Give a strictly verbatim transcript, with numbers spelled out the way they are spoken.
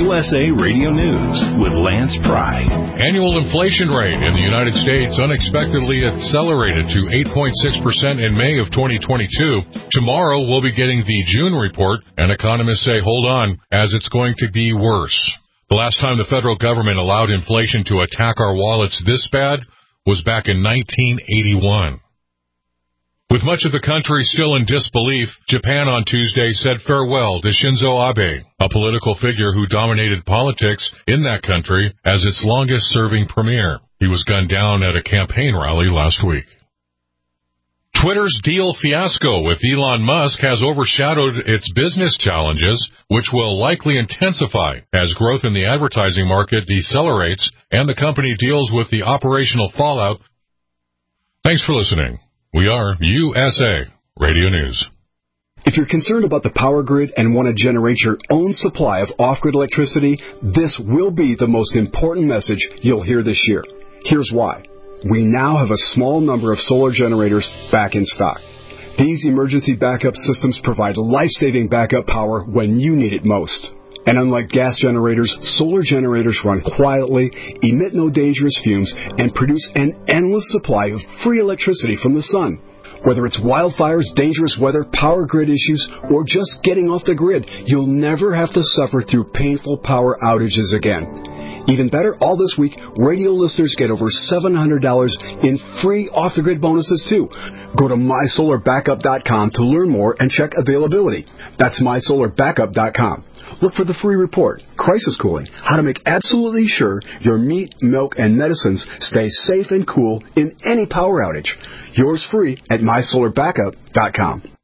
U S A Radio News with Lance Pry. Annual inflation rate in the United States unexpectedly accelerated to eight point six percent in May of twenty twenty-two. Tomorrow we'll be getting the June report, and economists say hold on, as it's going to be worse. The last time the federal government allowed inflation to attack our wallets this bad was back in nineteen eighty-one. With much of the country still in disbelief, Japan on Tuesday said farewell to Shinzo Abe, a political figure who dominated politics in that country as its longest-serving premier. He was gunned down at a campaign rally last week. Twitter's deal fiasco with Elon Musk has overshadowed its business challenges, which will likely intensify as growth in the advertising market decelerates and the company deals with the operational fallout. Thanks for listening. We are U S A Radio News. If you're concerned about the power grid and want to generate your own supply of off-grid electricity, this will be the most important message you'll hear this year. Here's why. We now have a small number of solar generators back in stock. These emergency backup systems provide life-saving backup power when you need it most. And unlike gas generators, solar generators run quietly, emit no dangerous fumes, and produce an endless supply of free electricity from the sun. Whether it's wildfires, dangerous weather, power grid issues, or just getting off the grid, you'll never have to suffer through painful power outages again. Even better, all this week, radio listeners get over seven hundred dollars in free off-the-grid bonuses, too. Go to my solar backup dot com to learn more and check availability. That's my solar backup dot com. Look for the free report, Crisis Cooling, how to make absolutely sure your meat, milk, and medicines stay safe and cool in any power outage. Yours free at my solar backup dot com.